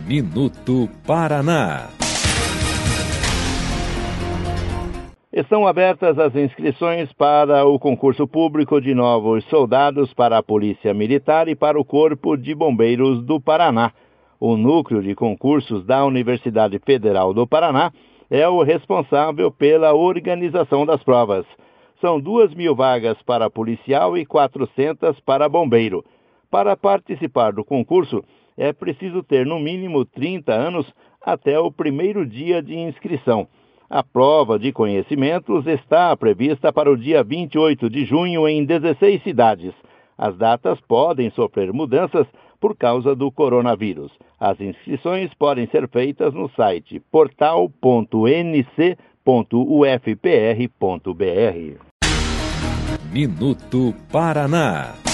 Minuto Paraná. Estão abertas as inscrições para o concurso público de novos soldados para a Polícia Militar e para o Corpo de Bombeiros do Paraná. O Núcleo de Concursos da Universidade Federal do Paraná é o responsável pela organização das provas. São 2.000 vagas para policial e 400 para bombeiro. Para participar do concurso, é preciso ter no mínimo 30 anos até o primeiro dia de inscrição. A prova de conhecimentos está prevista para o dia 28 de junho em 16 cidades. As datas podem sofrer mudanças por causa do coronavírus. As inscrições podem ser feitas no site portal.nc.ufpr.br. Minuto Paraná.